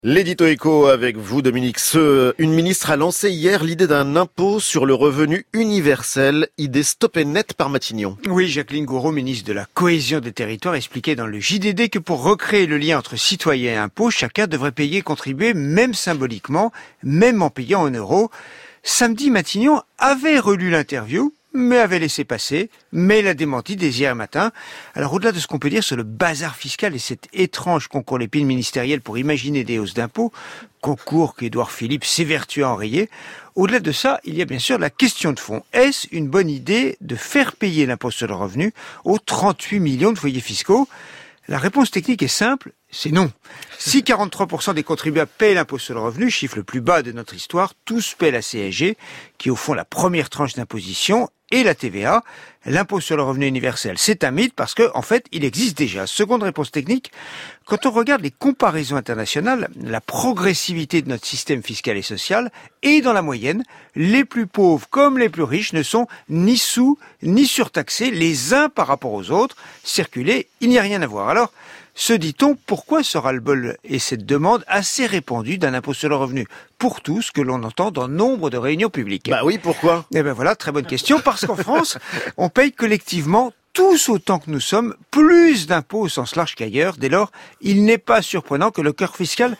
L'édito éco avec vous, Dominique Seux. Une ministre a lancé hier l'idée d'un impôt sur le revenu universel, idée stoppée net par Matignon. Oui, Jacqueline Gouraud, ministre de la Cohésion des Territoires, expliquait dans le JDD que pour recréer le lien entre citoyens et impôts, chacun devrait payer et contribuer, même symboliquement, même en payant en euros. Samedi, Matignon avait relu l'interview, mais avait laissé passer, mais l'a démenti dès hier matin. Alors au-delà de ce qu'on peut dire sur le bazar fiscal et cet étrange concours l'épine ministériel pour imaginer des hausses d'impôts, concours qu'Édouard Philippe s'évertue à enrayer, au-delà de ça, il y a bien sûr la question de fond. Est-ce une bonne idée de faire payer l'impôt sur le revenu aux 38 millions de foyers fiscaux ? La réponse technique est simple, c'est non. Si 43% des contribuables paient l'impôt sur le revenu, chiffre le plus bas de notre histoire, tous paient la CSG, qui est au fond la première tranche d'imposition, et la TVA. L'impôt sur le revenu universel, c'est un mythe parce que, en fait, il existe déjà. Seconde réponse technique, quand on regarde les comparaisons internationales, la progressivité de notre système fiscal et social, et dans la moyenne, les plus pauvres comme les plus riches ne sont ni sous, ni surtaxés les uns par rapport aux autres. Circuler, il n'y a rien à voir. Alors, se dit-on, pourquoi ce ras-le-bol et cette demande assez répandue d'un impôt sur le revenu pour tous que l'on entend dans nombre de réunions publiques? Bah oui, pourquoi? Eh ben voilà, très bonne question, parce qu'en France, on paye collectivement tous autant que nous sommes, plus d'impôts au sens large qu'ailleurs. Dès lors, il n'est pas surprenant que le corps fiscal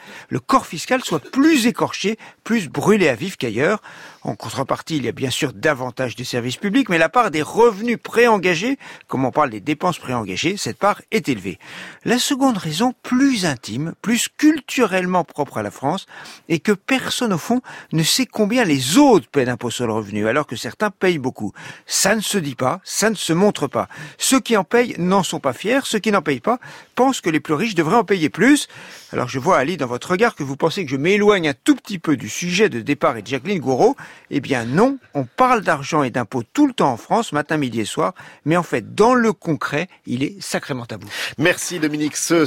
soit plus écorché, plus brûlé à vif qu'ailleurs. En contrepartie, il y a bien sûr davantage de services publics, mais la part des revenus préengagés, comme on parle des dépenses préengagées, cette part est élevée. La seconde raison, plus intime, plus culturellement propre à la France, est que personne au fond ne sait combien les autres paient d'impôts sur le revenu, alors que certains payent beaucoup. Ça ne se dit pas, ça ne se montre pas. Ceux qui en payent n'en sont pas fiers, ceux qui n'en payent pas pensent que les plus riches devraient en payer plus. Alors je vois, Ali, dans votre regard que vous pensez que je m'éloigne un tout petit peu du sujet de départ et de Jacqueline Gouraud. Eh bien non, on parle d'argent et d'impôts tout le temps en France, matin, midi et soir, mais en fait, dans le concret, il est sacrément tabou. Merci Dominique Seux.